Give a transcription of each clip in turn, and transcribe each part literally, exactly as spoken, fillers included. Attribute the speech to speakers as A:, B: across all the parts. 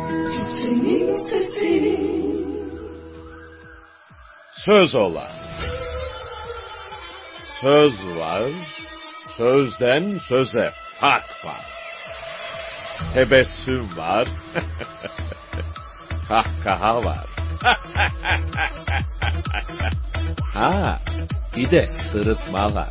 A: Çiçeğin sesi.
B: Söz ola. Söz var, sözden söze fark var. Tebessüm var, kahkaha var. Ha, bir de sırıtma var.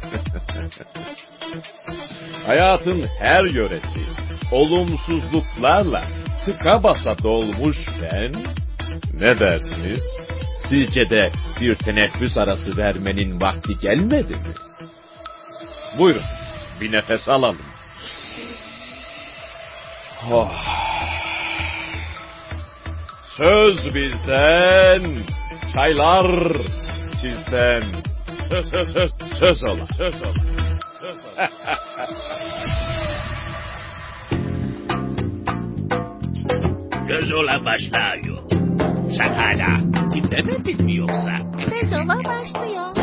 B: Hayatın her yöresi olumsuzluklarla tıka basa dolmuşken, ne dersiniz? Sizce de bir teneffüs arası vermenin vakti gelmedi mi? Buyurun, bir nefes alalım. Oh. Söz bizden, çaylar sizden. Söz söz söz söz ola, söz ola. Söz ola.
C: Söz ola başlıyor. Sen hala dinlemedin mi yoksa?
D: Söz ola başlıyor.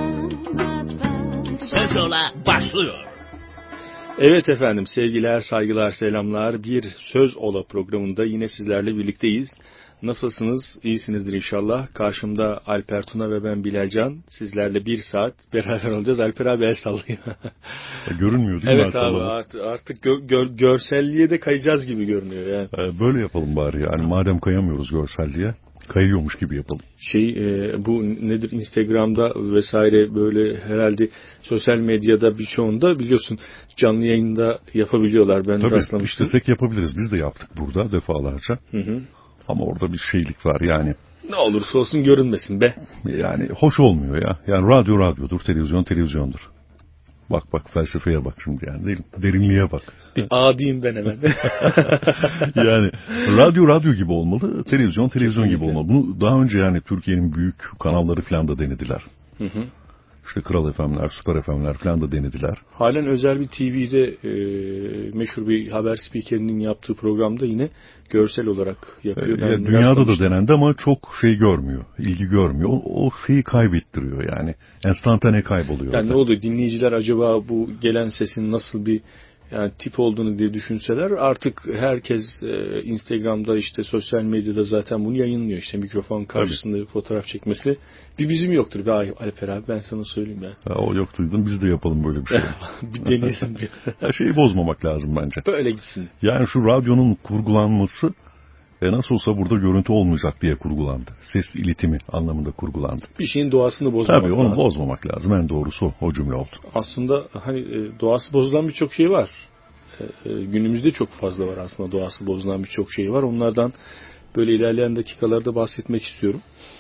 C: Söz ola başlıyor.
E: Evet efendim, sevgiler, saygılar, selamlar. Bir Söz Ola programında yine sizlerle birlikteyiz. Nasılsınız? İyisinizdir inşallah. Karşımda Alper Tuna ve ben Bilalcan. Sizlerle bir saat beraber olacağız. Alper abi el sallıyor.
F: Görünmüyor değil mi?
E: Evet abi, artık, artık gö- gö- görselliğe de kayacağız gibi görünüyor yani.
F: Böyle yapalım bari yani. Madem kayamıyoruz görselliğe, kayıyormuş gibi yapalım.
E: Şey e, bu nedir, Instagram'da vesaire, böyle herhalde sosyal medyada birçoğunda biliyorsun canlı yayında yapabiliyorlar. Ben
F: tabii
E: rastlamıştım.
F: istesek yapabiliriz. Biz de yaptık burada defalarca. Hı hı. Ama orada bir şeylik var yani.
E: Ne olursa olsun görünmesin be.
F: Yani hoş olmuyor ya. Yani radyo radyodur, televizyon televizyondur. Bak bak felsefeye bak şimdi yani, değil mi? Derinliğe bak.
E: Bir A diyeyim ben hemen.
F: Yani radyo radyo gibi olmalı, televizyon televizyon Kesinlikle. gibi olmalı. Bunu daha önce yani Türkiye'nin büyük kanalları falan da denediler. Hı hı. İşte Kral F M'ler, Süper F M'ler falan da denediler.
E: Halen özel bir T V'de e, meşhur bir haber spikerinin yaptığı programda yine görsel olarak yapıyor.
F: E, yani dünyada da denendi ama çok şey görmüyor, ilgi görmüyor. O, o şeyi kaybettiriyor yani. Enstantane kayboluyor.
E: Yani orada. Ne oluyor? Dinleyiciler acaba bu gelen sesin nasıl bir yani tip olduğunu diye düşünseler, artık herkes e, Instagram'da, işte sosyal medyada zaten bunu yayınlıyor. İşte mikrofon karşısında Tabii. fotoğraf çekmesi. Bir bizim yoktur be Alper abi, ben sana söyleyeyim ya.
F: Ha, o yoktu, biz de yapalım böyle bir şey.
E: Bir deneyelim.
F: Her şeyi bozmamak lazım bence.
E: Böyle gitsin.
F: Yani şu radyonun kurgulanması e nasıl olsa burada görüntü olmayacak diye kurgulandı. Ses iletimi anlamında kurgulandı.
E: Bir şeyin doğasını bozmamak
F: Tabii,
E: lazım.
F: Tabii onu bozmamak lazım. En doğrusu o, o cümle oldu.
E: Aslında hani doğası bozulan birçok şey var. Günümüzde çok fazla var aslında doğası bozulan birçok şey var. Onlardan böyle ilerleyen dakikalarda bahsetmek istiyorum.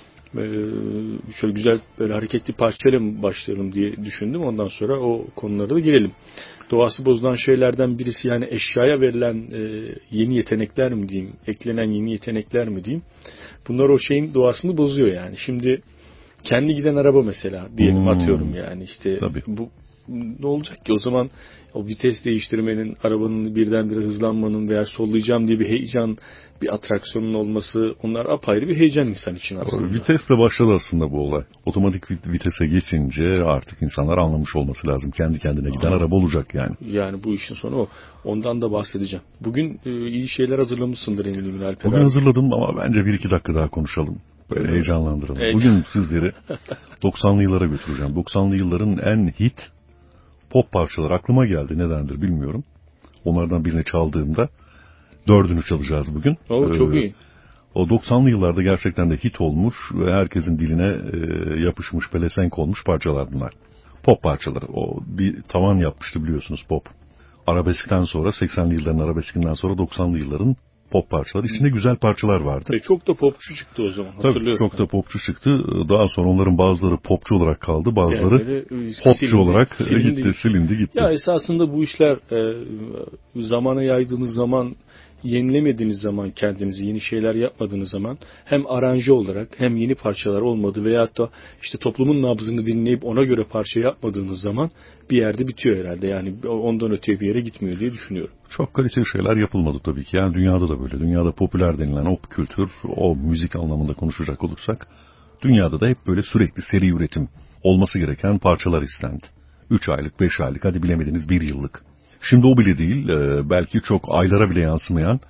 E: Şöyle güzel böyle hareketli parçayla mı başlayalım diye düşündüm. Ondan sonra o konulara da girelim. Doğası bozulan şeylerden birisi yani eşyaya verilen yeni yetenekler mi diyeyim, eklenen yeni yetenekler mi diyeyim. Bunlar o şeyin doğasını bozuyor yani. Şimdi kendi giden araba mesela diyelim, hmm. atıyorum yani işte Tabii. bu ne olacak ki o zaman, o vites değiştirmenin, arabanın birdenbire hızlanmanın veya sollayacağım diye bir heyecan, bir atraksiyonun olması, onlar apayrı bir heyecan insan için aslında.
F: Vitesle başladı aslında bu olay. Otomatik vitese geçince artık insanlar anlamış olması lazım. Kendi kendine giden Aa. araba olacak yani.
E: Yani bu işin sonu o. Ondan da bahsedeceğim. Bugün e, iyi şeyler hazırlamışsındır eminim Alper.
F: Bugün abi. hazırladım ama bence bir iki dakika daha konuşalım. Böyle evet. heyecanlandıralım. Evet. Bugün sizleri doksanlı yıllara götüreceğim. doksanlı yılların en hit pop parçaları aklıma geldi. Nedendir bilmiyorum. Onlardan birini çaldığımda dördünü çalacağız bugün.
E: Oo, çok ee, iyi.
F: O doksanlı yıllarda gerçekten de hit olmuş ve herkesin diline e, yapışmış, pelesenk olmuş parçalar bunlar. Pop parçaları. O bir tavan yapmıştı biliyorsunuz pop. Arabeskten sonra, seksenli yılların arabeskinden sonra doksanlı yılların pop parçaları. İçinde güzel parçalar vardı.
E: E çok da popçu çıktı o zaman, hatırlıyorum.
F: Tabii çok da popçu çıktı. Daha sonra onların bazıları popçu olarak kaldı. Bazıları yani popçu silindi, olarak silindi. gitti, silindi gitti.
E: Ya esasında bu işler e, zamana yaydığınız zaman, yenilemediğiniz zaman, kendinizi yeni şeyler yapmadığınız zaman, hem aranje olarak hem yeni parçalar olmadı veyahut da işte toplumun nabzını dinleyip ona göre parça yapmadığınız zaman bir yerde bitiyor herhalde. Yani ondan öteye bir yere gitmiyor diye düşünüyorum.
F: Çok kaliteli şeyler yapılmadı tabii ki. Yani dünyada da böyle. Dünyada popüler denilen o kültür, o müzik anlamında konuşacak olursak, dünyada da hep böyle sürekli seri üretim olması gereken parçalar istendi. Üç aylık, beş aylık, hadi bilemediniz bir yıllık. Şimdi o bile değil, belki çok aylara bile yansımayan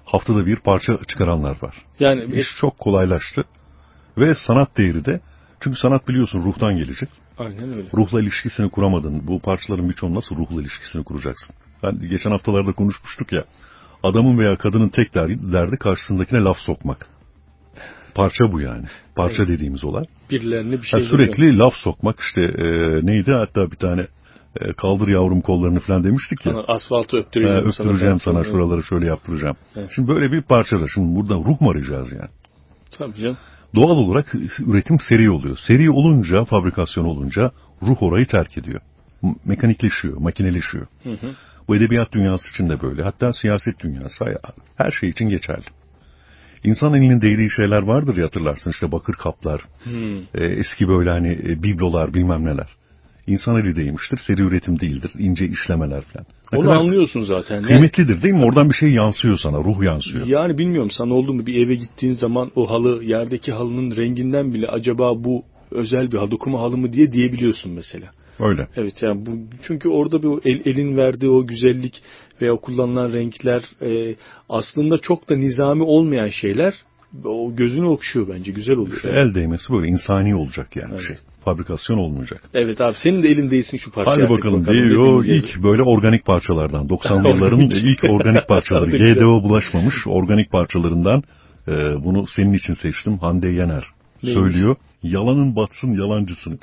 F: haftada bir parça çıkaranlar var.
E: Yani
F: İş çok kolaylaştı ve sanat değeri de, çünkü sanat biliyorsun ruhtan gelecek.
E: Aynen öyle.
F: Ruhla ilişkisini kuramadın. Bu parçaların birçoğunu nasıl ruhla ilişkisini kuracaksın? Ben geçen haftalarda konuşmuştuk ya. Adamın veya kadının tek derdi, derdi karşısındakine laf sokmak. Parça bu yani. Parça evet. dediğimiz olay.
E: Birilerine bir şey
F: yani sürekli demiyor. Laf sokmak işte e, neydi hatta bir tane e, kaldır yavrum kollarını falan demiştik ya.
E: Ama asfaltı öptüreceğim,
F: e, öptüreceğim sana, sana şuraları şöyle yaptıracağım. Evet. Şimdi böyle bir parçada şimdi burada ruh mu arayacağız yani?
E: Tabii canım.
F: Doğal olarak üretim seri oluyor. Seri olunca, fabrikasyon olunca ruh orayı terk ediyor. Mekanikleşiyor, makineleşiyor. Hı hı. Bu edebiyat dünyası için de böyle. Hatta siyaset dünyası, her şey için geçerli. İnsan elinin değdiği şeyler vardır ya, hatırlarsın işte bakır kaplar, hmm. e, eski böyle hani e, biblolar bilmem neler. İnsan eli değmiştir, seri üretim değildir, ince işlemeler falan. Ne
E: onu anlıyorsun zaten.
F: Kıymetlidir değil mi? Oradan bir şey yansıyor sana, ruh yansıyor.
E: Yani bilmiyorum sana oldu mu, bir eve gittiğin zaman o halı, yerdeki halının renginden bile acaba bu özel bir halı, dokuma halı mı diye diyebiliyorsun mesela.
F: Öyle.
E: Evet yani bu, çünkü orada bir el, elin verdiği o güzellik ve o kullanılan renkler e, aslında çok da nizami olmayan şeyler, o gözünü okşuyor bence, güzel oluyor.
F: İşte el değmesi böyle insani olacak yani, evet. şey. Fabrikasyon olmayacak.
E: Evet abi, senin de elin değsin şu parçaya.
F: Hadi bakalım, bakalım diyor. İlk böyle organik parçalardan, doksanlı yılların ilk organik parçaları, G D O bulaşmamış organik parçalarından e, bunu senin için seçtim. Hande Yener neymiş? Söylüyor. Yalanın batsın yalancısın.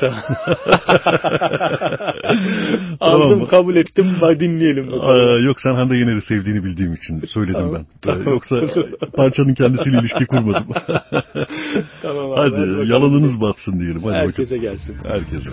E: Aldım, tamam, kabul ettim. Hadi dinleyelim.
F: Aa, yok, sen Hande Yener'i sevdiğini bildiğim için söyledim tamam, ben. Tamam. Yoksa parçanın kendisiyle ilişki kurmadım.
E: Tamam abi,
F: hadi yalanınız batsın diyelim. Hadi
E: herkese
F: bakalım.
E: Gelsin.
F: Herkese.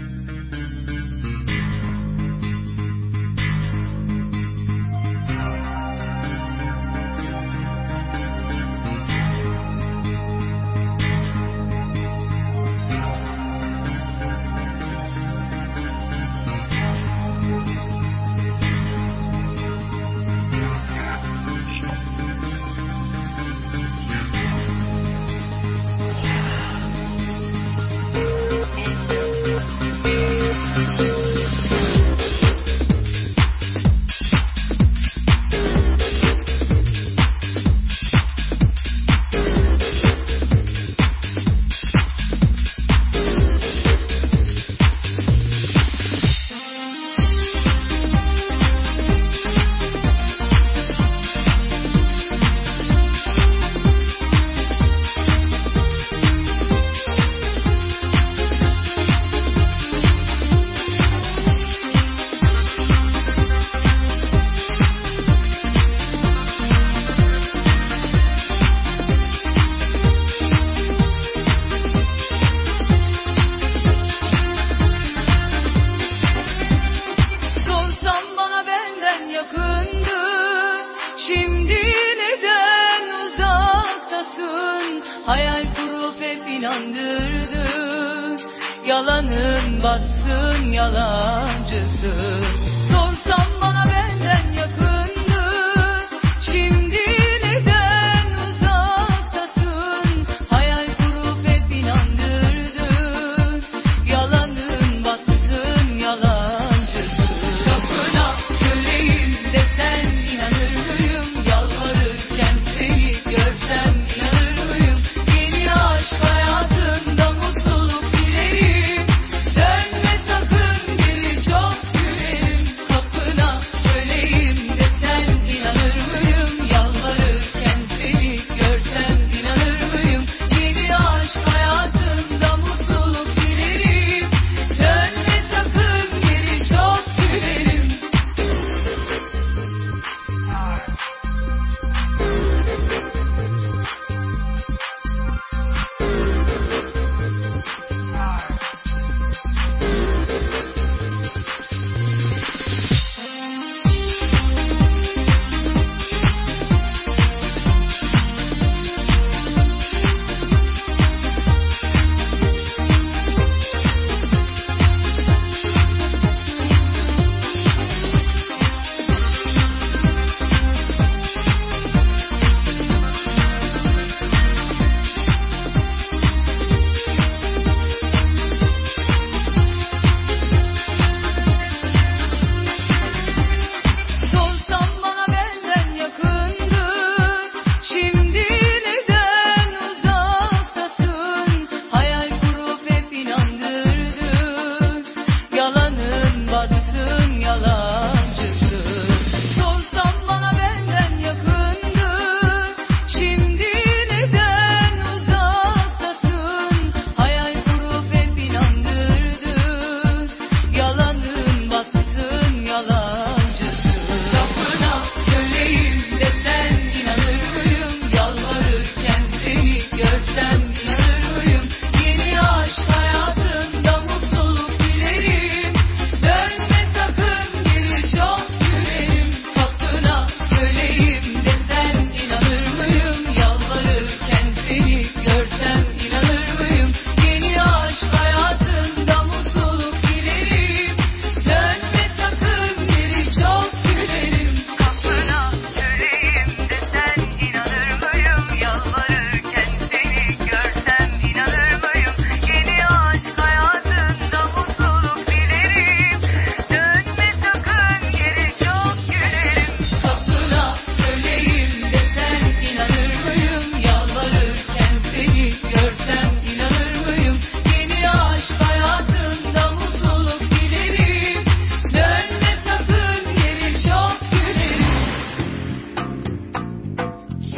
A: Çok güzel.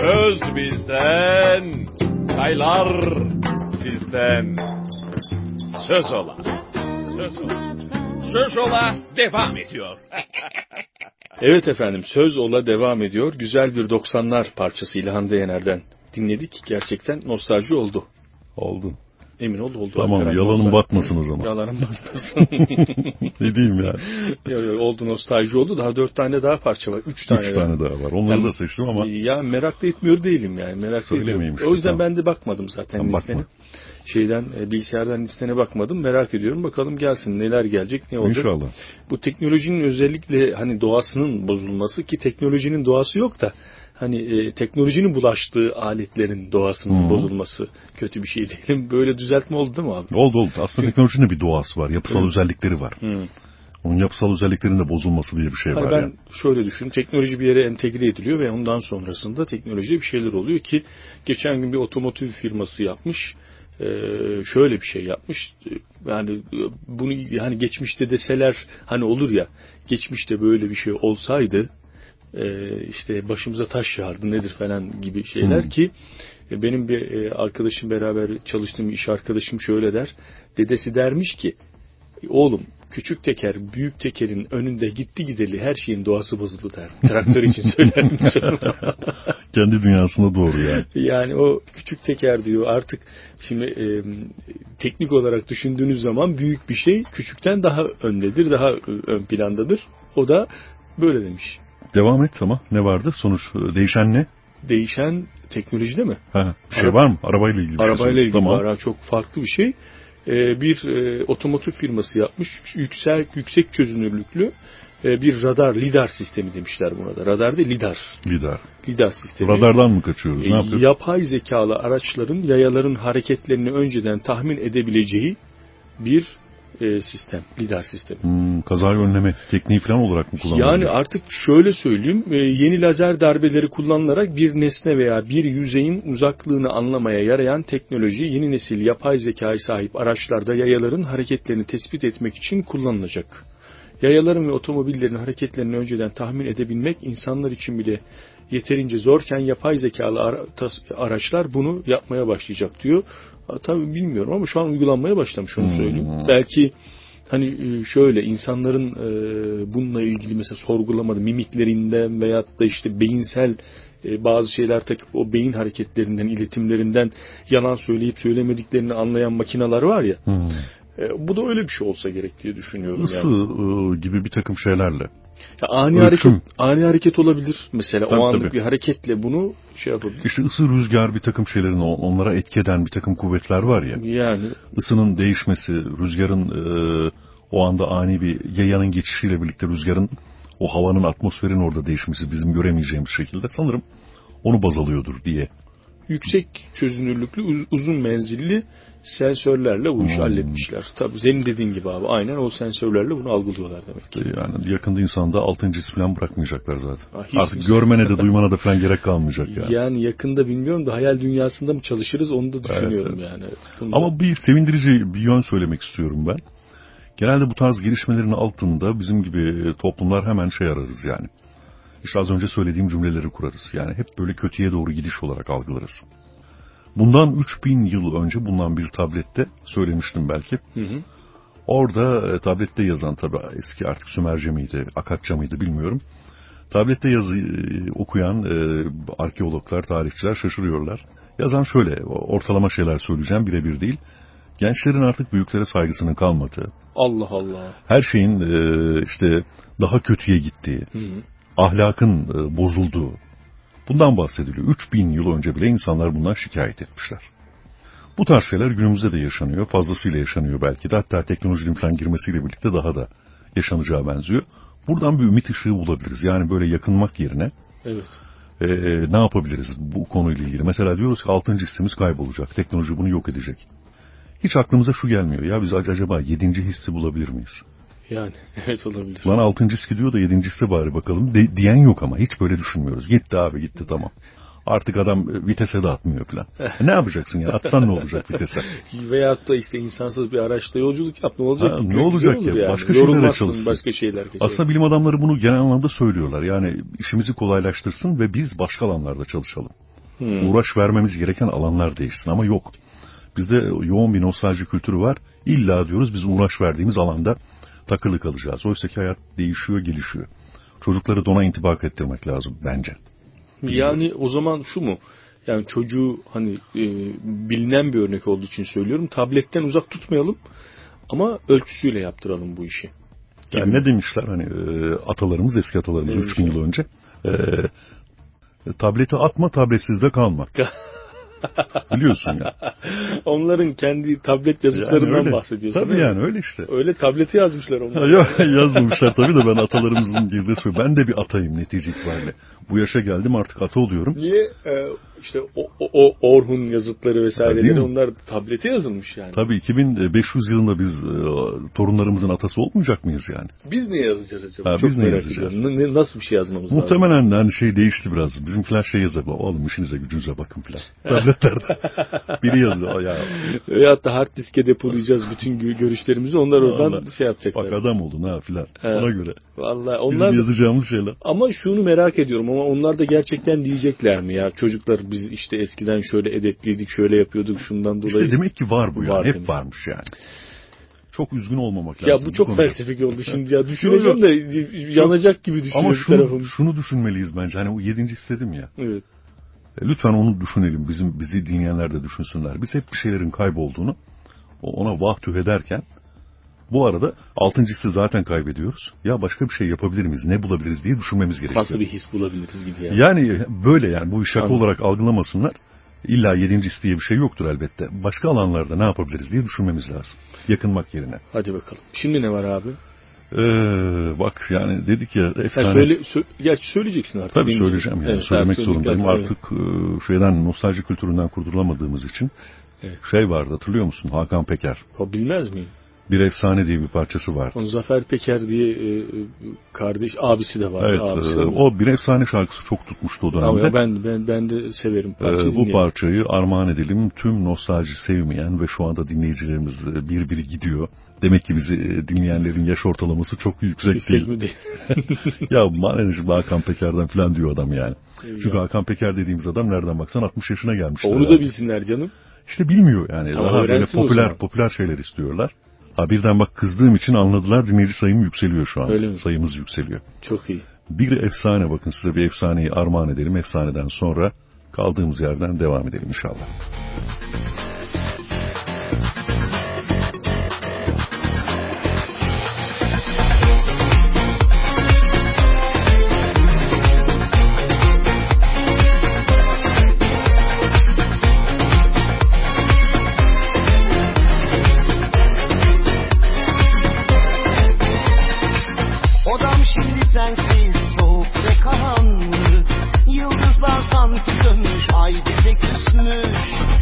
B: Söz bizden, çaylar sizden. Söz ola, söz ola.
C: Söz ola devam ediyor.
E: Evet efendim, Söz Ola devam ediyor. Güzel bir doksanlar parçasıyla Hande Yener'den dinledik. Gerçekten nostalji oldu.
F: Oldu.
E: Emin ol oldu.
F: Tamam, yalanın batmasın o zaman.
E: Yalanın batmasın.
F: Ne diyeyim yani.
E: Yok yok, oldu, nostalji oldu. Daha dört tane daha parça var. Üç tane,
F: Üç
E: daha.
F: tane daha var. Onları
E: yani,
F: da seçtim ama.
E: Ya meraklı etmiyor değilim yani. Meraklı ediyorum. O yüzden tamam. Ben de bakmadım zaten tamam, listene. Bakma. Şeyden bilgisayardan listene bakmadım. Merak ediyorum. Bakalım gelsin, neler gelecek, ne olacak.
F: İnşallah.
E: Bu teknolojinin özellikle hani doğasının bozulması, ki teknolojinin doğası yok da hani e, teknolojinin bulaştığı aletlerin doğasının hmm. bozulması kötü bir şey değil. Böyle düzeltme oldu değil mi abi?
F: Oldu oldu. Aslında teknolojinin bir doğası var. Yapısal evet. özellikleri var.
E: Hmm.
F: Onun yapısal özelliklerinin de bozulması diye bir şey
E: hani
F: var.
E: Ben
F: yani.
E: şöyle düşün. Teknoloji bir yere entegre ediliyor ve ondan sonrasında teknolojide bir şeyler oluyor ki geçen gün bir otomotiv firması yapmış. Ee, şöyle bir şey yapmış. Yani bunu hani geçmişte deseler hani olur ya, geçmişte böyle bir şey olsaydı e, işte başımıza taş yağardı nedir falan gibi şeyler hmm. ki e, benim bir e, arkadaşım, beraber çalıştığım iş arkadaşım şöyle der. Dedesi dermiş ki oğlum, küçük teker büyük tekerin önünde gitti gideli her şeyin doğası bozuldu der. Traktör için söylermiş.
F: Kendi dünyasında doğru yani.
E: Yani o küçük teker diyor artık şimdi e, teknik olarak düşündüğünüz zaman büyük bir şey küçükten daha öndedir, daha ön plandadır. O da böyle demiş.
F: Devam et ama ne vardı? Sonuç değişen ne?
E: Değişen teknolojide mi?
F: Ha, bir şey Ara- var mı? Arabayla ilgili bir
E: Arabayla
F: şey.
E: ilgili tamam. var. Çok farklı bir şey. Bir e, otomotiv firması yapmış. Yüksek yüksek çözünürlüklü e, bir radar, lidar sistemi demişler buna da. Radar değil, lidar.
F: Lidar.
E: Lidar sistemi.
F: Radardan mı kaçıyoruz? Ne yapıyoruz?
E: Yapay zekalı araçların yayaların hareketlerini önceden tahmin edebileceği bir e, sistem. Lidar sistemi.
F: Hmm, kazayı önleme tekniği falan olarak mı kullanılıyor?
E: Yani artık şöyle söyleyeyim. E, yeni lazer darbeleri kullanılarak bir nesne veya bir yüzeyin uzaklığını anlamaya yarayan teknoloji yeni nesil yapay zekaya sahip araçlarda yayaların hareketlerini tespit etmek için kullanılacak. Yayaların ve otomobillerin hareketlerini önceden tahmin edebilmek insanlar için bile yeterince zorken yapay zekalı ara- araçlar bunu yapmaya başlayacak diyor. Ha, tabii bilmiyorum ama şu an uygulanmaya başlamış, onu söyleyeyim. Hmm. Belki hani şöyle insanların e, bununla ilgili mesela sorgulamadı mimiklerinden veyahut da işte beyinsel e, bazı şeyler takıp o beyin hareketlerinden, iletimlerinden yalan söyleyip söylemediklerini anlayan makineler var ya. Hmm. E, bu da öyle bir şey olsa gerek diye düşünüyorum.
F: Isı
E: yani.
F: gibi bir takım şeylerle.
E: Ya ani Ölçüm. hareket ani hareket olabilir mesela, tabii, o anlık tabii. bir hareketle bunu şey yapabilir.
F: İşte ısı, rüzgar, bir takım şeylerin onlara etki eden bir takım kuvvetler var ya.
E: Yani
F: ısının değişmesi, rüzgarın e, o anda ani bir yayanın geçişiyle birlikte rüzgarın o havanın, atmosferin orada değişmesi bizim göremeyeceğimiz şekilde sanırım onu baz alıyordur diye.
E: Yüksek çözünürlüklü, uz- uzun menzilli sensörlerle bu işi hmm. halletmişler. Tabii senin dediğin gibi abi, aynen o sensörlerle bunu algılıyorlar demek ki.
F: Yani yakında insanda altıncı his falan bırakmayacaklar zaten. Ha, artık
E: mis-
F: görmene de duymana da falan gerek kalmayacak yani.
E: Yani yakında bilmiyorum da hayal dünyasında mı çalışırız onu da düşünüyorum evet, evet. yani.
F: Bunda... Ama bir sevindirici bir yön söylemek istiyorum ben. Genelde bu tarz gelişmelerin altında bizim gibi toplumlar hemen şey ararız yani. İşte az önce söylediğim cümleleri kurarız. Yani hep böyle kötüye doğru gidiş olarak algılarız. Bundan üç bin yıl önce bulunan bir tablette söylemiştim belki. Hı hı. Orada e, tablette yazan, tabii eski artık Sümerce miydi, Akatça mıydı bilmiyorum. Tablette yazı e, okuyan e, arkeologlar, tarihçiler şaşırıyorlar. Yazan şöyle, ortalama şeyler söyleyeceğim, birebir değil. Gençlerin artık büyüklere saygısının kalmadığı.
E: Allah Allah.
F: Her şeyin e, işte daha kötüye gittiği. Hı hı. Ahlakın e, bozulduğu. Bundan bahsediliyor. üç bin yıl önce bile insanlar bundan şikayet etmişler. Bu tarz şeyler günümüzde de yaşanıyor. Fazlasıyla yaşanıyor belki de. Hatta teknolojinin falan girmesiyle birlikte daha da yaşanacağı benziyor. Buradan bir ümit ışığı bulabiliriz. Yani böyle yakınmak yerine
E: evet.
F: e, ne yapabiliriz bu konuyla ilgili? Mesela diyoruz ki altıncı hissimiz kaybolacak. Teknoloji bunu yok edecek. Hiç aklımıza şu gelmiyor. Ya biz acaba yedinci hissi bulabilir miyiz?
E: Yani evet, olabilir.
F: Lan altıncı his gidiyor da yedincisi bari bakalım de, diyen yok ama hiç böyle düşünmüyoruz. Gitti abi gitti tamam. Artık adam vitese de atmıyor falan. E ne yapacaksın ya? Atsan ne olacak vitese?
E: Veyahut da işte insansız bir araçta yolculuk yap, ne olacak?
F: Ha, ne olacak ya?
E: Yani.
F: Başka şeylere çalışsın.
E: Başka şeyler.
F: Aslında bilim adamları bunu genel anlamda söylüyorlar. Yani işimizi kolaylaştırsın ve biz başka alanlarda çalışalım. Hmm. Uğraş vermemiz gereken alanlar değişsin ama yok. Bizde yoğun bir nostalji kültürü var. İlla diyoruz biz uğraş verdiğimiz alanda takılı kalacağız. Oysa ki hayat değişiyor, gelişiyor. Çocukları da ona intibak ettirmek lazım bence.
E: Yani o zaman şu mu? Yani çocuğu hani e, bilinen bir örnek olduğu için söylüyorum. Tabletten uzak tutmayalım ama ölçüsüyle yaptıralım bu işi.
F: Yani ne demişler hani e, atalarımız, eski atalarımız üç bin yıl önce e, tableti atma, tabletsiz de kalma. Biliyorsun ya.
E: Onların kendi tablet yazıtlarından yani bahsediyorsun.
F: Tabii yani öyle işte.
E: Öyle tableti yazmışlar onlar.
F: Yok yazmamışlar tabii de ben atalarımızın girdiği söylüyorum. Ben de bir atayım netice itibariyle. Bu yaşa geldim artık ata oluyorum.
E: Niye? Ee, işte o, o, o Orhun yazıtları vesaireleri onlar tablete yazılmış yani.
F: Tabii iki bin beş yüz yılında biz e, torunlarımızın atası olmayacak mıyız yani?
E: Biz ne yazacağız acaba?
F: Ha,
E: Çok
F: biz ne yazacağız?
E: Ne, nasıl bir şey yazmamız
F: Muhtemelen
E: lazım?
F: Muhtemelen hani şey değişti biraz. Bizimkiler şey yazar. Oğlum işinize gücünüze bakın filan. Tabletlerde. Biri yazıyor ya.
E: Veyahut da hard diske depolayacağız bütün görüşlerimizi. Onlar oradan Allah, şey yapacaklar.
F: Bak adam oldun ha filan. Ona göre.
E: Vallahi onlar
F: bizim yazacağımız şeyler.
E: Ama şunu merak ediyorum ama onlar da gerçekten diyecekler mi ya? Çocuklar biz işte eskiden şöyle edepliydik, şöyle yapıyorduk şundan dolayı.
F: İşte demek ki var bu yani. Hep varmış yani. Çok üzgün olmamak lazım.
E: Ya bu çok bu felsefik oldu şimdi ya. Düşüneceğim de yanacak gibi düşünüyorum.
F: Ama şunu, şunu düşünmeliyiz bence. Hani o yedinci istedim ya.
E: Evet.
F: Lütfen onu düşünelim. Bizim bizi dinleyenler de düşünsünler. Biz hep bir şeylerin kaybolduğunu ona vah tüh ederken bu arada altıncı hissi zaten kaybediyoruz. Ya başka bir şey yapabilir miyiz? Ne bulabiliriz diye düşünmemiz gerekiyor.
E: Nasıl bir his bulabiliriz gibi yani.
F: Yani böyle yani bu şaka Anladım. olarak algılamasınlar. İlla yedinci his diye bir şey yoktur elbette. Başka alanlarda ne yapabiliriz diye düşünmemiz lazım. Yakınmak yerine.
E: Hadi bakalım. Şimdi ne var abi?
F: Ee, bak yani dedik ya efsane.
E: Ya söyle, sö- gerçi söyleyeceksin artık.
F: Tabii söyleyeceğim yani. Evet, söylemek zorundayım.
E: Evet.
F: Artık şeyden nostalji kültüründen kurtulamadığımız için evet. Şey vardı hatırlıyor musun? Hakan Peker.
E: O bilmez miyim?
F: Bir efsane diye bir parçası var.
E: Onun Zafer Peker diye e, kardeş abisi de var.
F: Evet,
E: abisi
F: e, o bir efsane şarkısı çok tutmuştu o dönemde.
E: Ama ben ben ben de severim parçayı.
F: E, bu parçayı armağan edelim tüm nostalji sevmeyen ve şu anda dinleyicilerimiz bir biri gidiyor. Demek ki bizi dinleyenlerin yaş ortalaması çok yüksek, yüksek değil. değil. Ya manenci Hakan Peker'den falan diyor adam yani. Çünkü ya. Hakan Peker dediğimiz adam nereden baksan altmış yaşına gelmiş.
E: Onu da bilsinler canım.
F: İşte bilmiyor yani. Ama daha böyle popüler popüler şeyler istiyorlar. Ha birden bak kızdığım için anladılar. Dinleyici sayım yükseliyor şu an. Sayımız yükseliyor.
E: Çok iyi.
F: Bir efsane bakın size bir efsaneyi armağan edelim. Efsaneden sonra kaldığımız yerden devam edelim inşallah.
A: Yıldızlar sanki sönmüş, ay bize küsmüş.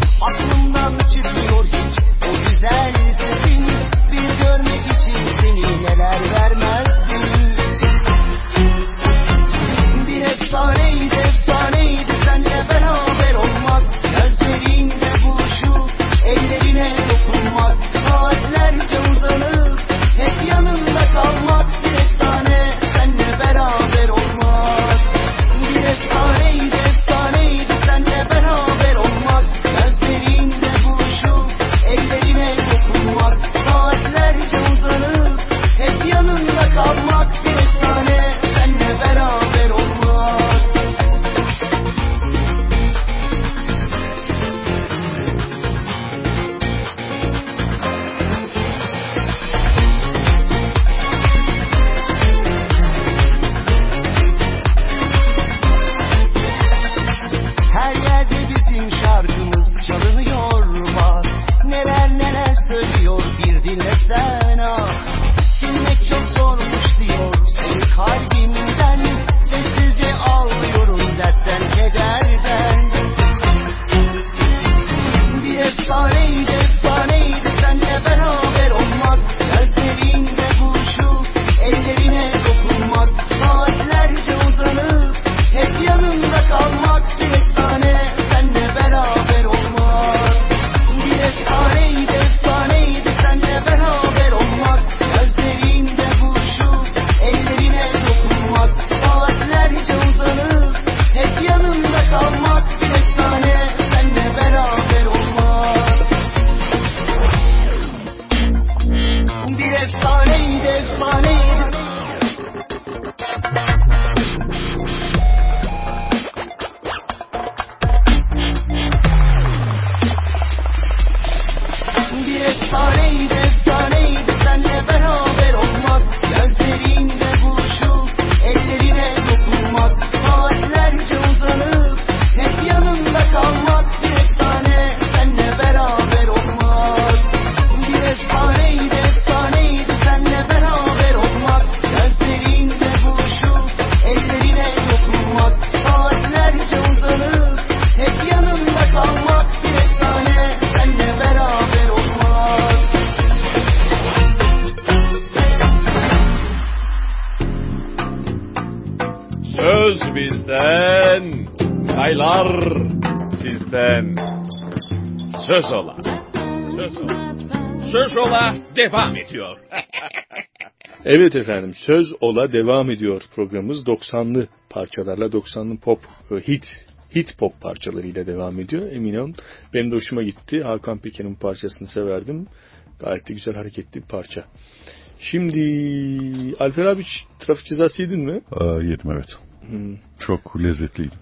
B: Çocuklar, sizden söz ola. Söz ola.
C: Söz ola devam ediyor.
E: Evet efendim, Söz Ola devam ediyor programımız. doksanlı parçalarla, doksanlı pop hit hit pop parçalarıyla devam ediyor. Emin olun, benim de hoşuma gitti. Hakan Peker'in parçasını severdim. Gayet de güzel, hareketli bir parça. Şimdi Alper abi, trafik cezası yedin mi?
F: Aa, yedim evet. Hmm. Çok lezzetliydi.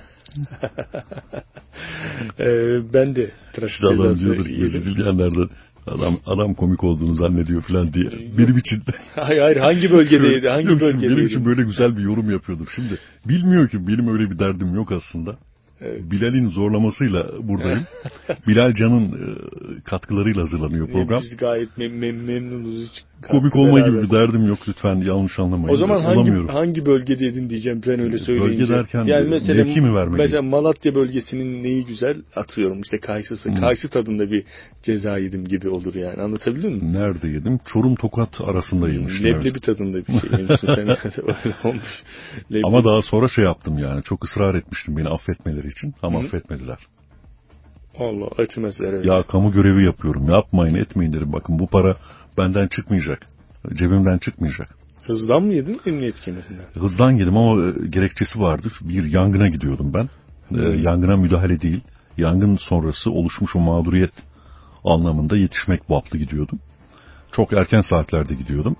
E: ee, ben de trafik
F: işte
E: cezası
F: diyordur, yedim. Adam adam komik olduğunu zannediyor falan diye. Benim için.
E: Hayır hayır, hangi bölgedeydi? Hangi
F: yok,
E: bölgedeydi?
F: Benim için böyle güzel bir yorum yapıyordur. Şimdi bilmiyor ki benim öyle bir derdim yok aslında. Evet. Bilal'in zorlamasıyla buradayım. Bilal Can'ın e, katkılarıyla hazırlanıyor program.
E: Biz gayet mem- mem- memnunuz. Hiç
F: komik olma beraber. Gibi bir derdim yok, lütfen yanlış anlamayın.
E: O zaman hangi hangi bölgedeydin diyeceğim ben öyle söyleyince.
F: Bölge derken
E: yani mesela,
F: mevki mi vermeliyim?
E: Mesela Malatya bölgesinin neyi güzel atıyorum, işte kayısısı. Hmm. Kayısı tadında bir ceza yedim gibi olur yani, anlatabildim mi?
F: Nerede yedim? Çorum Tokat arasında yemiştim.
E: Leblebi evet. Tadında bir şey yemişsin sen. Öyle olmuş. Leblebi.
F: Ama daha sonra şey yaptım yani, çok ısrar etmiştim beni affetmeleri için ama Hı. affetmediler.
E: Allah etmezler evet.
F: Ya kamu görevi yapıyorum, yapmayın etmeyin derim, bakın bu para benden çıkmayacak, cebimden çıkmayacak.
E: Hızdan mı yedin, emniyet kemerinden?
F: Hızdan yedim ama gerekçesi vardı. Bir yangına gidiyordum ben. Hmm. E, yangına müdahale değil, yangın sonrası oluşmuş o mağduriyet anlamında yetişmek bablı gidiyordum. Çok erken saatlerde gidiyordum.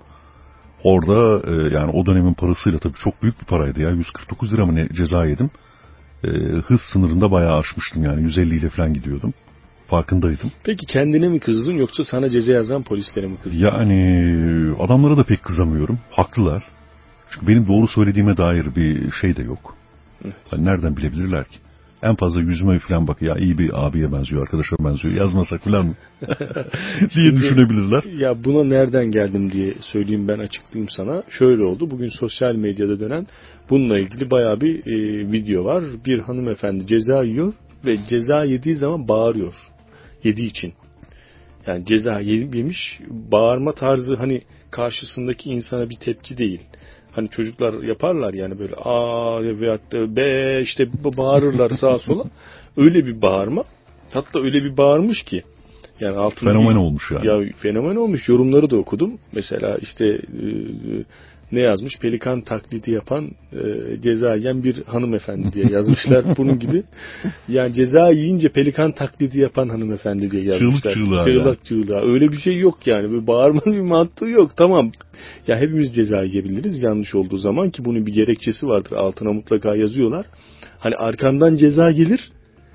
F: Orada e, yani o dönemin parasıyla tabii çok büyük bir paraydı ya. yüz kırk dokuz lira mı ne ceza yedim. E, hız sınırında bayağı aşmıştım yani. yüz elli ile falan gidiyordum. Farkındaydım.
E: Peki kendine mi kızdın yoksa sana ceza yazan polislere mi kızdın?
F: Yani adamlara da pek kızamıyorum. Haklılar. Çünkü benim doğru söylediğime dair bir şey de yok. Evet. Yani nereden bilebilirler ki? En fazla yüzüme falan bak, ya iyi bir abiye benziyor, arkadaşa benziyor, yazmasak falan mı diye Şimdi, düşünebilirler.
E: Ya buna nereden geldim diye söyleyeyim, ben açıklayayım sana. Şöyle oldu, bugün sosyal medyada dönen bununla ilgili bayağı bir e, video var. Bir hanımefendi ceza yiyor ve ceza yediği zaman bağırıyor. Yediği için. Yani ceza yemiş, bağırma tarzı hani karşısındaki insana bir tepki değil. Hani çocuklar yaparlar yani böyle aa veyahut da be işte bağırırlar sağa sola. Öyle bir bağırma. Hatta öyle bir bağırmış ki. Yani altında
F: fenomen olmuş yani.
E: Ya fenomen olmuş. Yorumları da okudum. Mesela işte e, ne yazmış? Pelikan taklidi yapan e, ceza yiyen bir hanımefendi diye yazmışlar. Bunun gibi. Yani ceza yiyince pelikan taklidi yapan hanımefendi diye yazmışlar.
F: Çığlık çığlığa.
E: Çığlık
F: yani.
E: çığlığa. Öyle bir şey yok yani. Böyle bağırmanın bir mantığı yok. Tamam. Ya hepimiz ceza yiyebiliriz yanlış olduğu zaman, ki bunun bir gerekçesi vardır. Altına mutlaka yazıyorlar. Hani arkandan ceza gelir.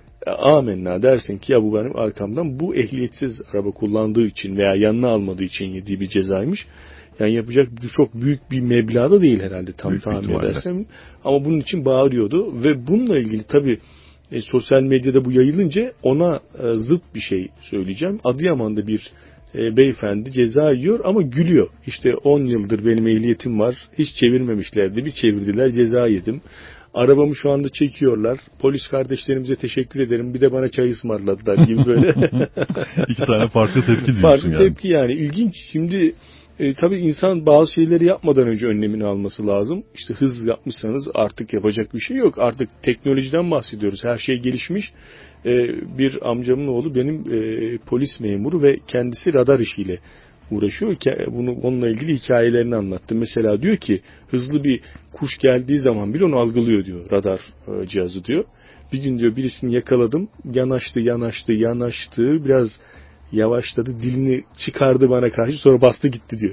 E: Amenna dersin ki ya bu benim arkamdan bu ehliyetsiz araba kullandığı için veya yanına almadığı için yediği bir cezaymış. Yani yapacak çok büyük bir meblağda değil herhalde tam tahmin edersem. Ama bunun için bağırıyordu ve bununla ilgili tabii e, sosyal medyada bu yayılınca ona e, zıt bir şey söyleyeceğim. Adıyaman'da bir e, beyefendi ceza yiyor ama gülüyor. İşte on yıldır benim ehliyetim var. Hiç çevirmemişlerdi. Bir çevirdiler, ceza yedim. Arabamı şu anda çekiyorlar. Polis kardeşlerimize teşekkür ederim. Bir de bana çay ısmarladılar gibi böyle.
F: İki tane farklı tepki diyorsun
E: farklı
F: yani.
E: Farklı tepki yani. İlginç. Şimdi e, tabii insan bazı şeyleri yapmadan önce önlemini alması lazım. İşte hız yapmışsanız artık yapacak bir şey yok. Artık teknolojiden bahsediyoruz. Her şey gelişmiş. E, bir amcamın oğlu benim e, polis memuru ve kendisi radar işiyle uğraşıyor. Bunu, onunla ilgili hikayelerini anlattı. Mesela diyor ki hızlı bir kuş geldiği zaman bile onu algılıyor diyor, radar e, cihazı diyor. Bir gün diyor birisini yakaladım, yanaştı yanaştı yanaştı biraz yavaşladı, dilini çıkardı bana karşı, sonra bastı gitti diyor.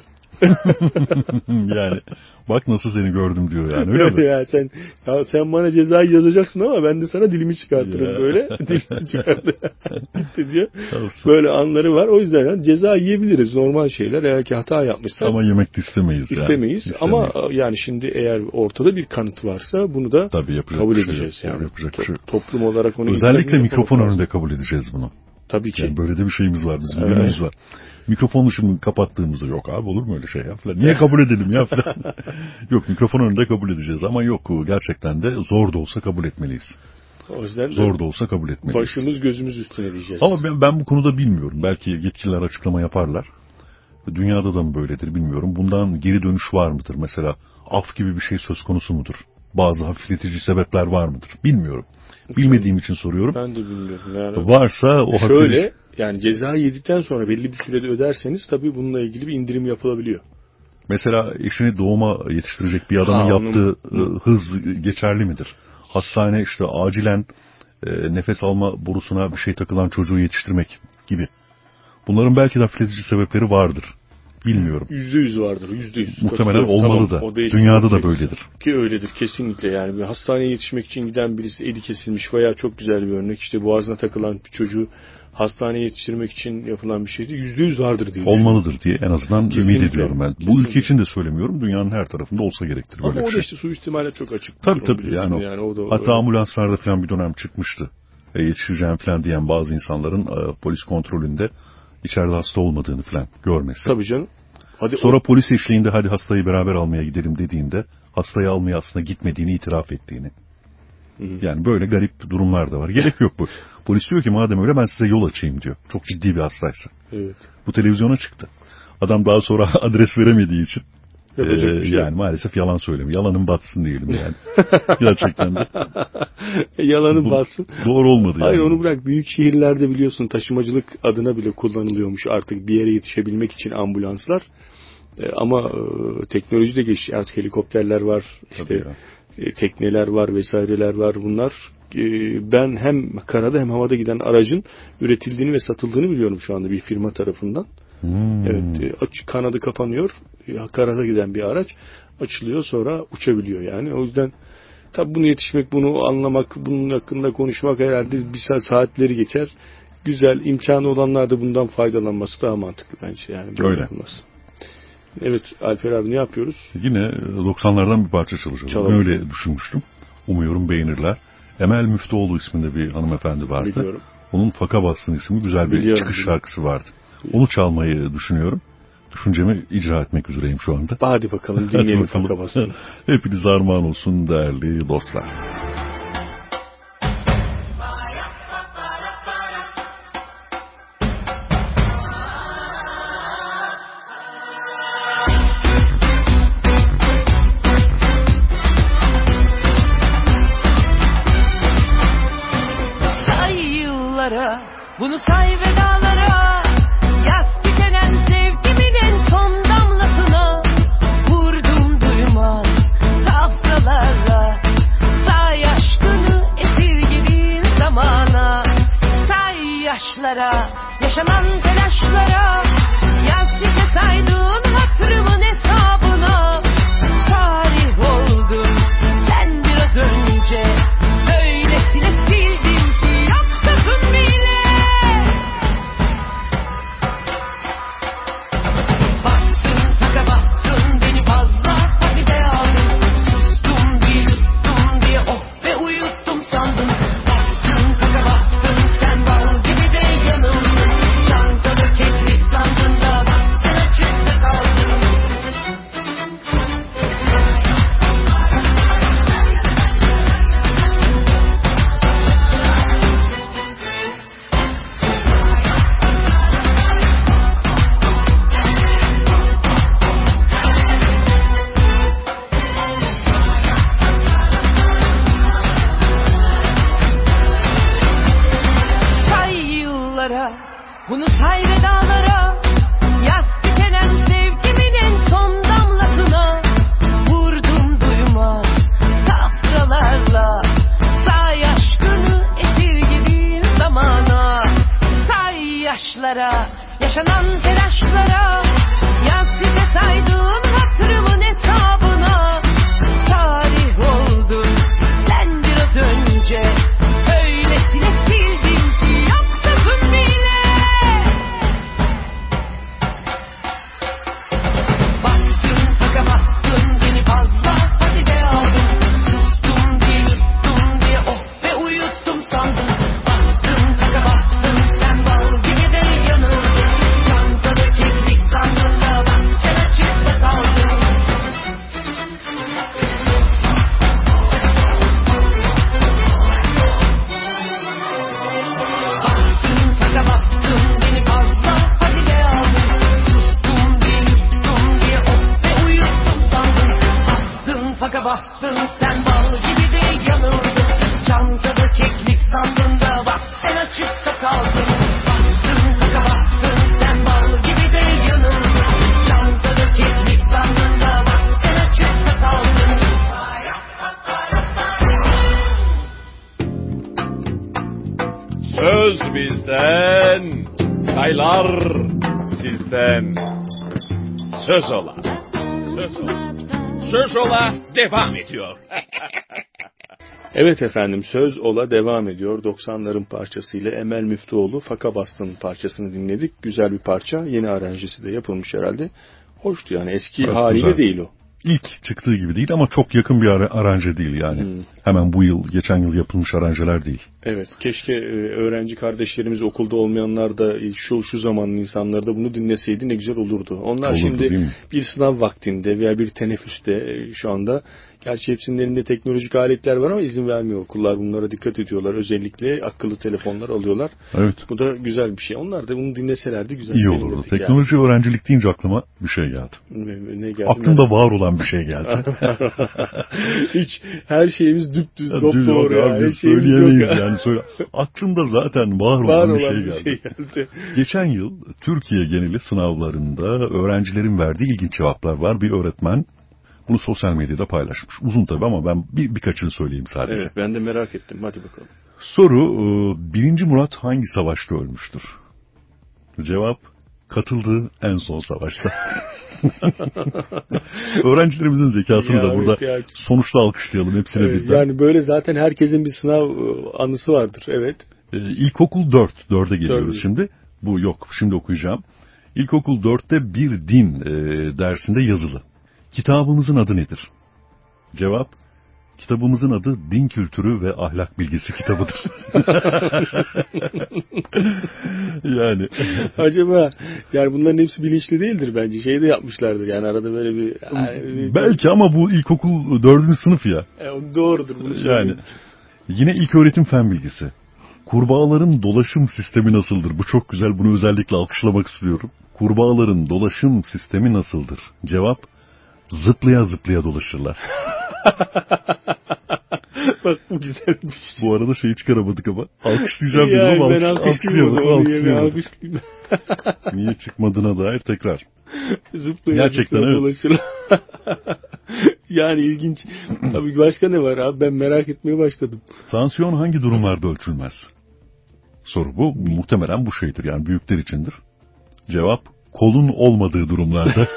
F: Yani bak nasıl seni gördüm diyor yani, öyle mi?
E: Ya sen ya sen bana cezayı yazacaksın ama ben de sana dilimi çıkartırım ya. Böyle. Dilimi çıkardı. Gitti diyor. Böyle anları var. O yüzden yani ceza yiyebiliriz, normal şeyler. Eğer ki hata yapmışsak.
F: Ama yemek de istemeyiz.
E: İstemeyiz. Yani. Ama yani şimdi eğer ortada bir kanıt varsa bunu da kabul edeceğiz.
F: Şey
E: yani.
F: Yapacak şey.
E: Toplum olarak onu
F: özellikle mikrofon önünde kabul edeceğiz bunu.
E: Tabii ki.
F: Yani böyle de bir şeyimiz var, bizim evet. Günümüz var. Mikrofonu şimdi kapattığımızda yok abi, olur mu öyle şey ya falan. Niye kabul edelim ya falan. Yok, mikrofon önünde kabul edeceğiz ama yok, gerçekten de zor da olsa kabul etmeliyiz.
E: O yüzden
F: zor da olsa kabul etmeliyiz.
E: Başımız gözümüz üstüne diyeceğiz.
F: Ama ben, ben bu konuda bilmiyorum. Belki yetkililer açıklama yaparlar. Dünyada da mı böyledir bilmiyorum. Bundan geri dönüş var mıdır? Mesela af gibi bir şey söz konusu mudur? Bazı hafifletici sebepler var mıdır? Bilmiyorum. Bilmediğim için soruyorum.
E: Ben de bilmiyorum. Yani
F: varsa o
E: şöyle
F: hakları...
E: yani ceza yedikten sonra belli bir sürede öderseniz tabii bununla ilgili bir indirim yapılabiliyor.
F: Mesela eşini doğuma yetiştirecek bir adamın
E: ha,
F: yaptığı
E: onun...
F: hız geçerli midir? Hastane işte acilen e, nefes alma borusuna bir şey takılan çocuğu yetiştirmek gibi. Bunların belki de hafifletici sebepleri vardır. Bilmiyorum.
E: Yüzde yüz vardır. Yüzde yüz.
F: Muhtemelen olmalı tamam, da. Dünyada da böyledir.
E: Ki öyledir kesinlikle yani. Bir hastaneye yetişmek için giden birisi eli kesilmiş veya çok güzel bir örnek. İşte boğazına takılan bir çocuğu hastaneye yetiştirmek için yapılan bir şeydi. Yüzde yüz vardır diye
F: olmalıdır diye en azından kesinlikle, ümit ediyorum ben. Kesinlikle. Bu ülke için de söylemiyorum. Dünyanın her tarafında olsa gerektir böyle
E: ama
F: bir şey.
E: Ama o da işte suistimale çok açık.
F: Tabii tabii. Yani, yani o da, hatta öyle. Ambulanslarda falan bir dönem çıkmıştı. E, yetiştireceğim falan diyen bazı insanların e, polis kontrolünde içeride hasta olmadığını falan görmesi.
E: Tabii canım. Hadi
F: sonra
E: o...
F: polis eşliğinde hadi hastayı beraber almaya gidelim dediğinde hastayı almaya aslında gitmediğini itiraf ettiğini. Hı-hı. Yani böyle garip durumlar da var. Gerek yok bu. Polis diyor ki madem öyle ben size yol açayım diyor. Çok ciddi bir hastaysa.
E: Evet.
F: Bu televizyona çıktı. Adam daha sonra adres veremediği için ee, şey. yani maalesef yalan söylemiyor. Yalanın batsın diyelim yani. Gerçekten de.
E: Yalanın
F: bu,
E: batsın.
F: Doğru olmadı yani.
E: Hayır onu bırak. Büyük şehirlerde biliyorsun taşımacılık adına bile kullanılıyormuş artık bir yere yetişebilmek için ambulanslar. Ee, ama e, teknoloji de geçti. Artık helikopterler var. İşte e, tekneler var vesaireler var bunlar. E, ben hem karada hem havada giden aracın üretildiğini ve satıldığını biliyorum şu anda bir firma tarafından.
F: Hmm.
E: Evet, e, kanadı kapanıyor. Karada giden bir araç açılıyor sonra uçabiliyor yani. O yüzden tabii bunu yetişmek, bunu anlamak, bunun hakkında konuşmak herhalde bir saat saatleri geçer. Güzel, imkanı olanlar da bundan faydalanması daha mantıklı bence yani.
F: Öyle.
E: Yapılması. Evet Alper abi ne yapıyoruz?
F: Yine doksanlardan bir parça çalacağız. Çalalım. Öyle düşünmüştüm. Umuyorum beğenirler. Emel Müftüoğlu isminde bir hanımefendi vardı.
E: Biliyorum.
F: Onun Faka Bastın isimli güzel bir biliyorum, çıkış biliyorum. şarkısı vardı. Biliyorum. Onu çalmayı düşünüyorum. Düşüncemi icra etmek üzereyim şu anda.
E: Hadi bakalım dinleyelim Faka Bastın.
F: Hepinize armağan olsun değerli dostlar.
A: Bunu say ve dağlara, yaz tükenen sevgimin en son damlasına, vurdum duymaz safralarla, say aşkını esirgediğin zamana, say yaşlara, yaşanan telaşlara, yaz size saydığın hatırımın hesabına, tarih oldum sen biraz önce, öylesine sildim ki yok sakın bile. Bunu say ve dağlara, yaz tükenen sevgimin en son damlasına, vurdum duymaz safralarla, say aşkını esirgediğin zamana, say yaşlara, yaşanan telaşlara, yaz size saydığın hatırımın hesabına, tarih oldun sen biraz önce, öylesine sildim ki yok sakın bile. Bastın
B: Söz bizden, çaylar sizden. Söz ola. Söz ola.
C: Söz ola devam ediyor.
E: Evet efendim, Söz Ola devam ediyor. doksanların parçasıyla Emel Müftüoğlu Faka Bastın parçasını dinledik. Güzel bir parça. Yeni aranjesi de yapılmış herhalde. Hoştu yani, eski
F: evet,
E: haliyle
F: güzel.
E: değil o.
F: İlk çıktığı gibi değil ama çok yakın bir ar- aranje değil yani. Hmm. Hemen bu yıl, geçen yıl yapılmış aranjeler değil.
E: Evet, keşke öğrenci kardeşlerimiz, okulda olmayanlar da şu şu zamanın insanları da bunu dinleseydi ne güzel olurdu. Onlar olurdu, şimdi bir sınav vaktinde veya bir teneffüste şu anda, gerçi hepsinin elinde teknolojik aletler var ama izin vermiyor okullar, bunlara dikkat ediyorlar. Özellikle akıllı telefonlar alıyorlar.
F: Evet.
E: Bu da güzel bir şey. Onlar da bunu dinleselerdi güzel.
F: İyi olurdu. Teknoloji yani. Öğrencilik deyince aklıma bir şey geldi.
E: Ne, ne geldi?
F: Aklımda ben... var olan bir şey geldi.
E: Hiç her şeyimiz düpdüz dopdoğru ya.
F: Biz söyleyemeyiz yani. Söyle. Aklımda zaten var, var olan, bir, şey, bir şey geldi. Geçen yıl Türkiye geneli sınavlarında öğrencilerin verdiği ilginç cevaplar var. Bir öğretmen bunu sosyal medyada paylaşmış. Uzun tabii ama ben bir, birkaçını söyleyeyim sadece.
E: Evet, ben de merak ettim. Hadi bakalım.
F: Soru, birinci Murat hangi savaşta ölmüştür? Cevap, katıldığı en son savaşta. Öğrencilerimizin zekasını ya da burada ya. Sonuçta alkışlayalım hepsine evet, birden.
E: Yani böyle zaten herkesin bir sınav anısı vardır. Evet.
F: Ee, İlkokul dört. dörde geliyoruz dört. Şimdi. Bu yok. Şimdi okuyacağım. İlkokul dörtte bir din e, dersinde yazılı. Kitabımızın adı nedir? Cevap, kitabımızın adı Din Kültürü ve Ahlak Bilgisi kitabıdır. Yani.
E: Acaba yani bunların hepsi bilinçli değildir bence. Şey de yapmışlardır yani arada böyle bir. Yani,
F: belki ama bu ilkokul dördüncü sınıf ya.
E: E, doğrudur bunu
F: yani. Yine ilköğretim fen bilgisi. Kurbağaların dolaşım sistemi nasıldır? Bu çok güzel. Bunu özellikle alkışlamak istiyorum. Kurbağaların dolaşım sistemi nasıldır? Cevap, zıplaya zıplaya dolaşırlar.
E: Bak bu güzelmiş.
F: Bu arada şeyi çıkaramadık ama. Alkışlayacağım dedim ama alkış, alkışlayamadım. Alkışlayamadım. Niye çıkmadığına dair tekrar.
E: Zıplaya Gerçekten zıplaya dolaşırlar. Yani ilginç. Abi başka ne var abi? Ben merak etmeye başladım.
F: Tansiyon hangi durumlarda ölçülmez? Soru bu. Muhtemelen bu şeydir. Yani büyükler içindir. Cevap, kolun olmadığı durumlarda.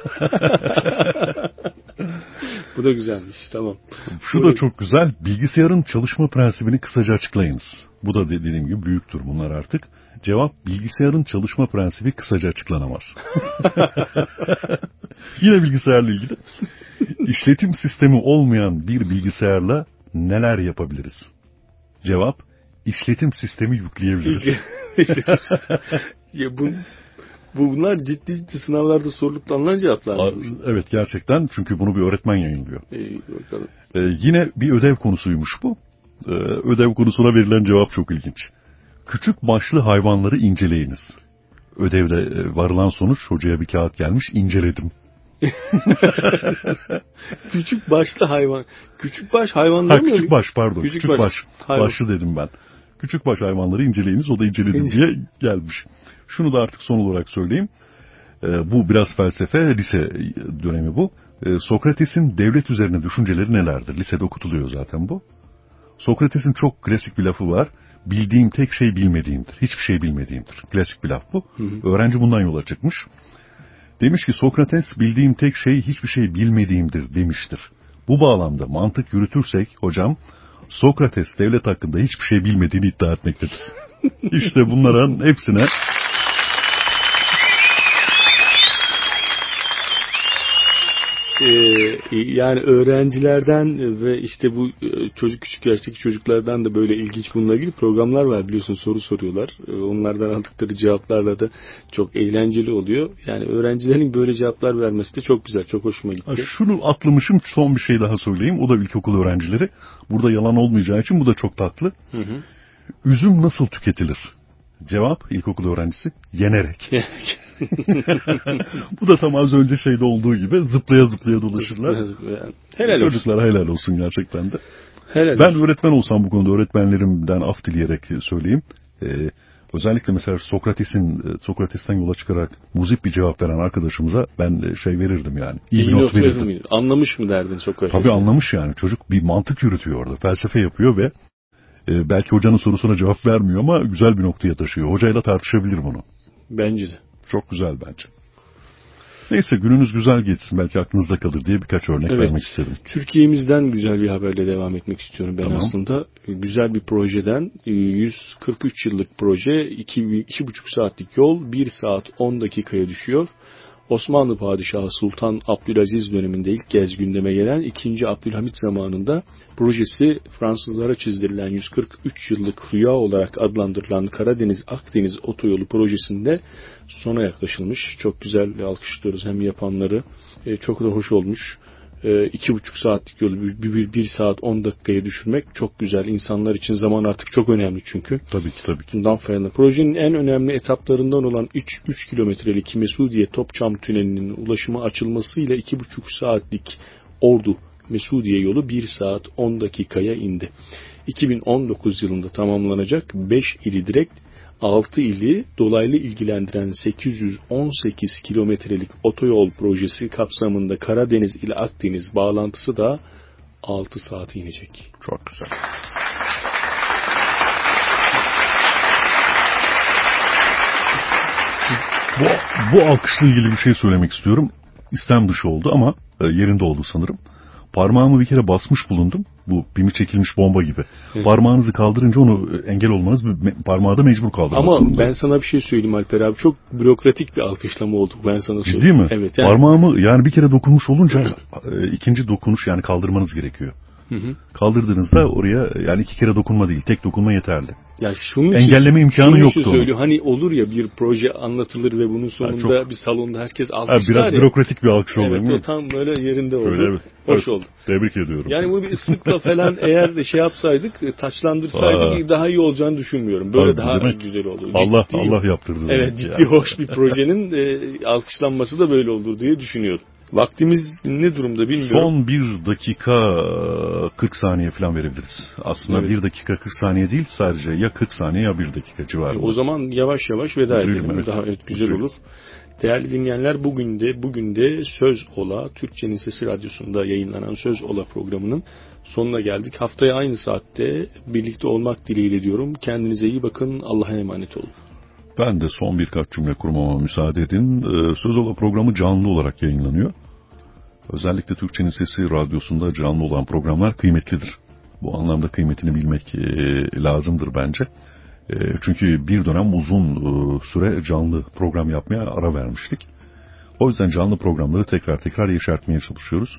E: Bu da güzelmiş. Tamam.
F: Şu da çok güzel. Bilgisayarın çalışma prensibini kısaca açıklayınız. Bu da dediğim gibi büyüktür bunlar artık. Cevap, bilgisayarın çalışma prensibi kısaca açıklanamaz. Yine bilgisayarla ilgili. İşletim sistemi olmayan bir bilgisayarla neler yapabiliriz? Cevap, işletim sistemi yükleyebiliriz.
E: Ya bu, bu bunlar ciddi ciddi sınavlarda sorulup alınan cevaplar.
F: Evet gerçekten, çünkü bunu bir öğretmen yayınlıyor.
E: İyi bakalım.
F: Ee, yine bir ödev konusuymuş bu. Ee, ödev konusuna verilen cevap çok ilginç. Küçük başlı hayvanları inceleyiniz. Ödevde varılan sonuç, hocaya bir kağıt gelmiş, inceledim.
E: Küçük başlı hayvan. Küçük baş hayvanları mı?
F: Küçük baş pardon. Küçük, küçük baş. baş başlı dedim ben. Küçük baş hayvanları inceleyiniz, o da inceledim diye gelmiş. Şunu da artık son olarak söyleyeyim. Ee, bu biraz felsefe, lise dönemi bu. Ee, Sokrates'in devlet üzerine düşünceleri nelerdir? Lisede okutuluyor zaten bu. Sokrates'in çok klasik bir lafı var. Bildiğim tek şey bilmediğimdir. Hiçbir şey bilmediğimdir. Klasik bir laf bu. Hı hı. Öğrenci bundan yola çıkmış. Demiş ki Sokrates, bildiğim tek şey hiçbir şey bilmediğimdir demiştir. Bu bağlamda mantık yürütürsek hocam, Sokrates devlet hakkında hiçbir şey bilmediğini iddia etmektedir. İşte bunların hepsine
E: Ee, yani öğrencilerden ve işte bu çocuk küçük yaştaki çocuklardan da böyle ilginç bununla ilgili programlar var biliyorsun, soru soruyorlar. Onlardan aldıkları cevaplarla da çok eğlenceli oluyor. Yani öğrencilerin böyle cevaplar vermesi de çok güzel, çok hoşuma gitti.
F: Ha, şunu atlamışım, son bir şey daha söyleyeyim. O da ilkokul öğrencileri. Burada yalan olmayacağı için bu da çok tatlı. Hı hı. Üzüm nasıl tüketilir? Cevap, ilkokul öğrencisi, yenerek. Bu da tam az önce şeyde olduğu gibi zıplaya zıplaya dolaşırlar.
E: Helal
F: Çocuklara olsun. Helal olsun gerçekten de.
E: Helal
F: ben
E: olsun.
F: Öğretmen olsam bu konuda öğretmenlerimden af dileyerek söyleyeyim. Ee, özellikle mesela Sokrates'in Sokrates'ten yola çıkarak muzip bir cevap veren arkadaşımıza ben şey verirdim yani. İyi, İyi bir not verirdim.
E: verirdim. Anlamış mı derdin Sokrates?
F: Tabii anlamış yani. Çocuk bir mantık yürütüyor orada. Felsefe yapıyor ve E, belki hocanın sorusuna cevap vermiyor ama güzel bir noktaya taşıyor. Hocayla tartışabilir bunu.
E: Bence de.
F: Çok güzel bence. Neyse, gününüz güzel geçsin, belki aklınızda kalır diye birkaç örnek
E: evet,
F: vermek istedim.
E: Türkiye'mizden güzel bir haberle devam etmek istiyorum ben
F: tamam.
E: aslında. Güzel bir projeden, yüz kırk üç yıllık proje, iki, iki buçuk saatlik yol bir saat on dakikaya düşüyor. Osmanlı Padişahı Sultan Abdülaziz döneminde ilk kez gündeme gelen ikinci. Abdülhamit zamanında projesi Fransızlara çizdirilen yüz kırk üç yıllık rüya olarak adlandırılan Karadeniz-Akdeniz otoyolu projesinde sona yaklaşılmış. Çok güzel, alkışlıyoruz hem yapanları. E, çok da hoş olmuş. E, iki buçuk saatlik yolu bir, bir, bir saat on dakikaya düşürmek çok güzel. İnsanlar için zaman artık çok önemli çünkü.
F: Tabii ki tabii ki.
E: Bundan faydalanır. Projenin en önemli etaplarından olan üç kilometrelik Mesudiye Topçam Tüneli'nin ulaşıma açılmasıyla iki buçuk saatlik Ordu Mesudiye yolu bir saat on dakikaya indi. iki bin on dokuz yılında tamamlanacak beş ili direkt, altı ili dolaylı ilgilendiren sekiz yüz on sekiz kilometrelik otoyol projesi kapsamında Karadeniz ile Akdeniz bağlantısı da altı saat inecek.
F: Çok güzel. Bu, bu alkışla ilgili bir şey söylemek istiyorum. İstem dışı oldu ama yerinde oldu sanırım. Parmağımı bir kere basmış bulundum. Bu pimi çekilmiş bomba gibi. Evet. Parmağınızı kaldırınca onu engel olmanız, parmağı da mecbur kaldırmanız.
E: Ama ben sana bir şey söyleyeyim Alper abi. Çok bürokratik bir alkışlama oldu. Ben sana söyleyeyim.
F: Ciddi mi?
E: Evet. Yani...
F: Parmağımı yani bir kere dokunmuş olunca ikinci dokunuş, yani kaldırmanız gerekiyor.
E: Hı hı.
F: Kaldırdığınızda oraya, yani iki kere dokunma değil, tek dokunma yeterli.
E: Ya şunun için,
F: engelleme imkanı yoktu.
E: Söylüyor. Hani olur ya, bir proje anlatılır ve bunun sonunda yani çok, bir salonda herkes alkışlar.
F: Biraz ya. Bürokratik bir alkış oldu.
E: Evet, o tam böyle yerinde oldu.
F: Öyle, evet.
E: Hoş
F: evet,
E: oldu.
F: Tebrik ediyorum.
E: Yani bunu bir ıslıkla falan eğer şey yapsaydık, taçlandırsaydık Aa. daha iyi olacağını düşünmüyorum. Böyle Abi, daha demek, güzel oldu.
F: Allah
E: ciddi,
F: Allah yaptırdı.
E: Evet, ciddi ya. Hoş bir projenin e, alkışlanması da böyle olur diye düşünüyorum. Vaktimiz ne durumda bilmiyorum.
F: Son bir dakika kırk saniye falan verebiliriz. Aslında evet. bir dakika kırk saniye değil, sadece ya kırk saniye ya bir dakika civarında.
E: E, o zaman yavaş yavaş veda
F: Bitirelim,
E: edelim.
F: evet.
E: Daha evet, güzel olur. Değerli dinleyenler, bugün de bugün de Söz Ola, Türkçenin Sesi Radyosu'nda yayınlanan Söz Ola programının sonuna geldik. Haftaya aynı saatte birlikte olmak dileğiyle diyorum. Kendinize iyi bakın. Allah'a emanet olun.
F: Ben de son birkaç cümle kurmama müsaade edin. Söz Ola programı canlı olarak yayınlanıyor. Özellikle Türkçenin Sesi Radyosu'nda canlı olan programlar kıymetlidir. Bu anlamda kıymetini bilmek lazımdır bence. Çünkü bir dönem uzun süre canlı program yapmaya ara vermiştik. O yüzden canlı programları tekrar tekrar yeşertmeye çalışıyoruz.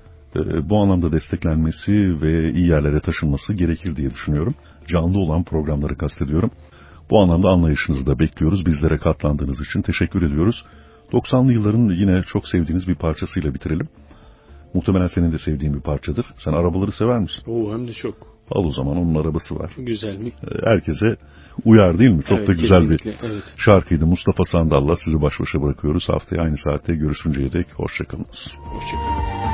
F: Bu anlamda desteklenmesi ve iyi yerlere taşınması gerekir diye düşünüyorum. Canlı olan programları kastediyorum. Bu anlamda anlayışınızı da bekliyoruz. Bizlere katlandığınız için teşekkür ediyoruz. doksanlı yılların yine çok sevdiğiniz bir parçasıyla bitirelim. Muhtemelen senin de sevdiğin bir parçadır. Sen arabaları sever misin?
E: Oo, hem de çok.
F: Al o zaman, onun arabası var.
E: Güzel mi?
F: Herkese uyar değil mi? Çok evet, da güzel bir
E: evet.
F: şarkıydı. Mustafa Sandal'la sizi baş başa bırakıyoruz. Haftaya aynı saatte görüşünceye dek hoşçakalınız.
E: Hoşçakalın.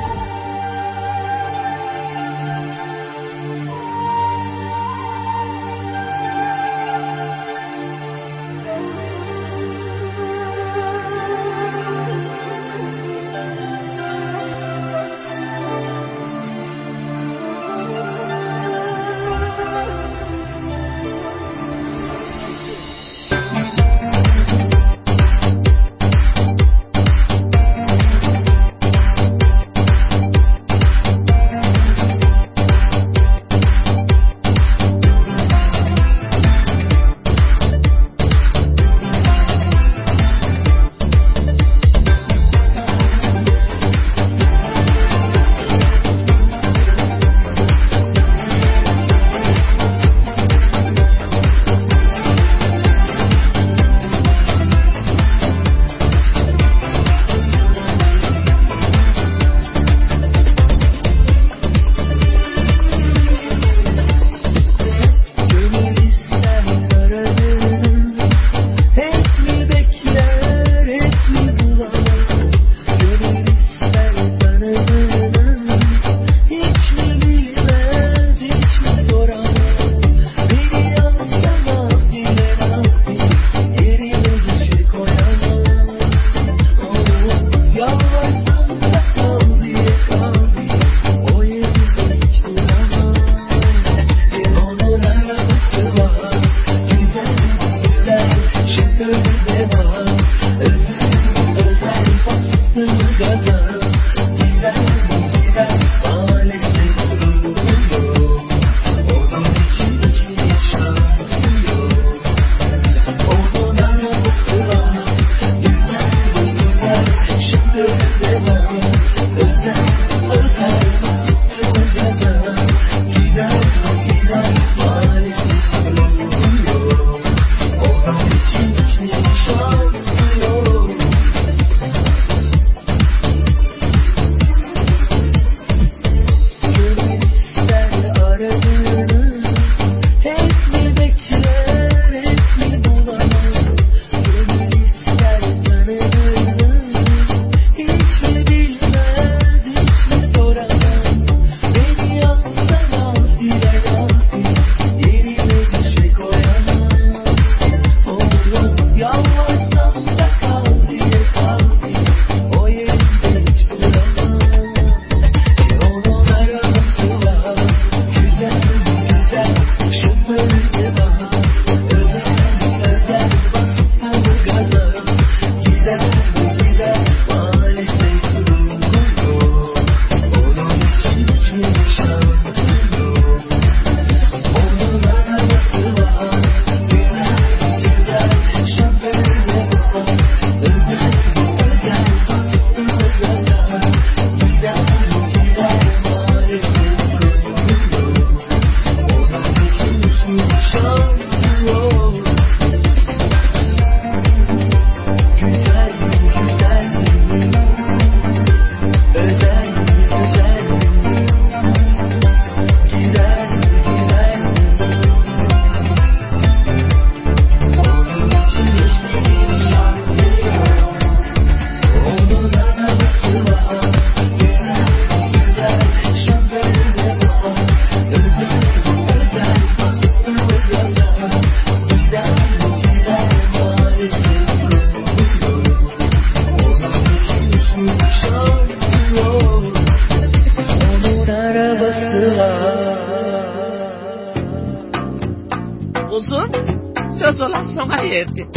C: uzun, söz ola sona erdi.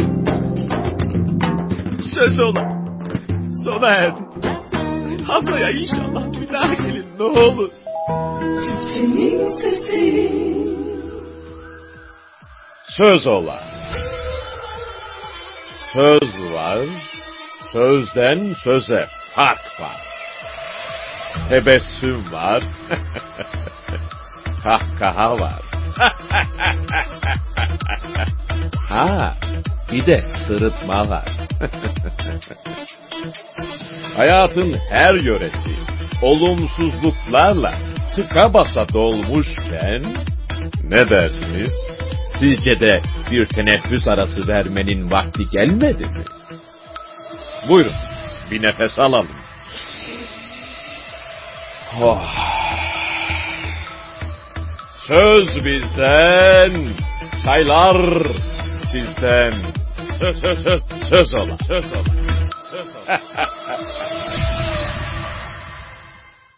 C: Söz ola sona erdi. Haftaya inşallah bir daha gelin ne olur.
A: Çiftçinin sesi.
B: Söz ola. Söz var, sözden söze fark var. Tebessüm var, kahkaha var. Ha, bir de sırıtma var. Hayatın her yöresi olumsuzluklarla tıka basa dolmuşken, ne dersiniz? Sizce de bir teneffüs arası vermenin vakti gelmedi mi? Buyurun, bir nefes alalım. Oh. Söz bizden, çaylar sizden. Söz söz söz söz ola, söz ola. Söz ola.